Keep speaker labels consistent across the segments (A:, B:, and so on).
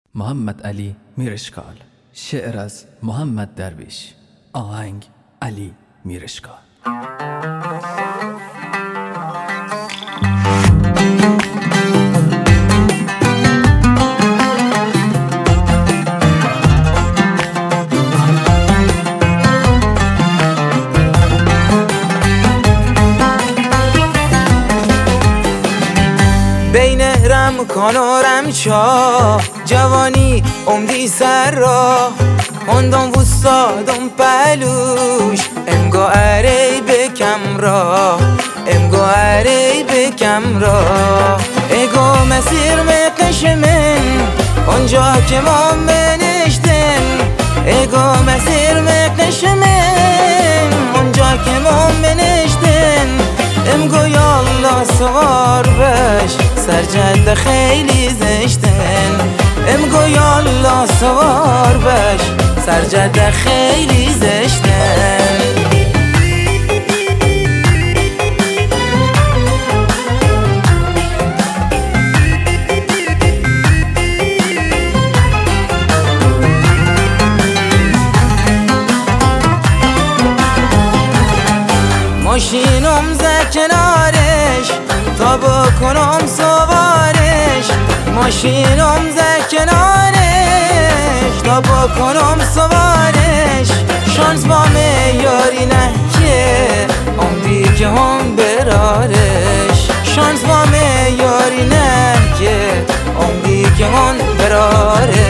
A: محمد علی میرشکال. شعر از محمد درویش. آهنگ علی میرشکال.
B: بین رمکان و رمچا جوانی عمدی سر را هندم وستادم پلوش امگو اری بکم را امگو اری بکم را اگو مسیر مقشمن اونجا که ما منشتن اگو مسیر مقشمن اونجا که ما منشتن امگو یالله سوار بش سرجد خیلی زشتن امگو یالله سوار بش سرجد خیلی زشتن ماشینم ز کنارش تا بکنم سوارش ماشینم ز کنارش تا بکنم سوارش شانس با یاری نه که عمری که هم برارش شانس با یاری نه که عمری که هم برارش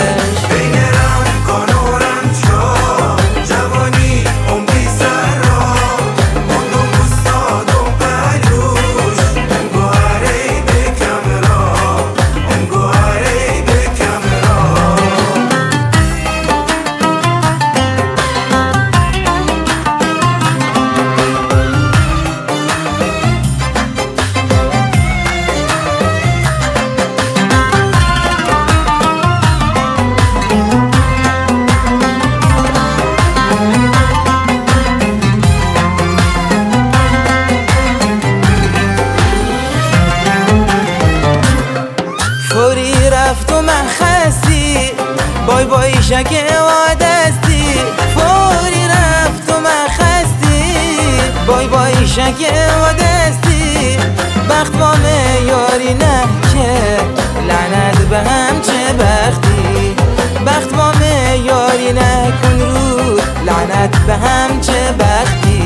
B: فوری رفت و من خستی بای بای شکه و دستی فوری رفت و من خستی بای بای شکه و دستی بخت با یاری نه که لعنت به هم چه بختی بخت با یاری نکن رو لعنت به هم چه بختی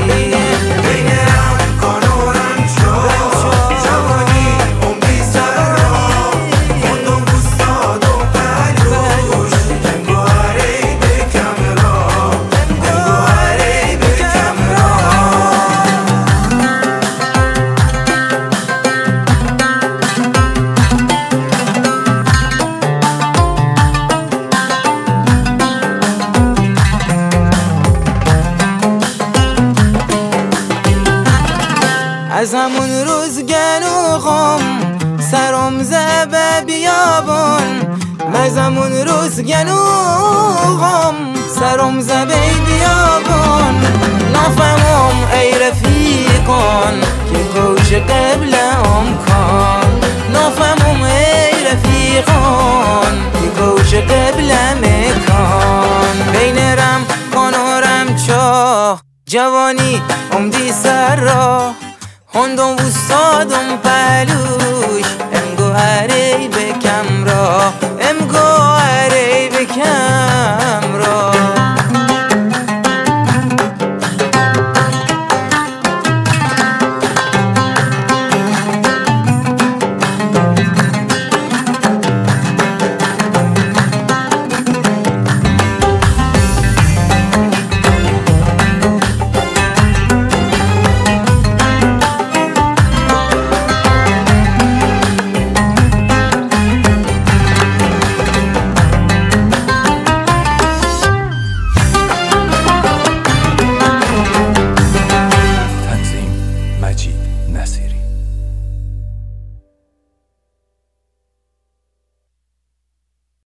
B: از همون روز گنوخم سرم زبه بیابون از همون روز گنوخم سرم زبه بیابون نفهمم ای رفیقان که کوچ قبلم کن نفهمم ای رفیقان که کوچ قبلم کن بین رمکان و رمچا جوانی عمدی سر را هندم وستادم پلوش امگو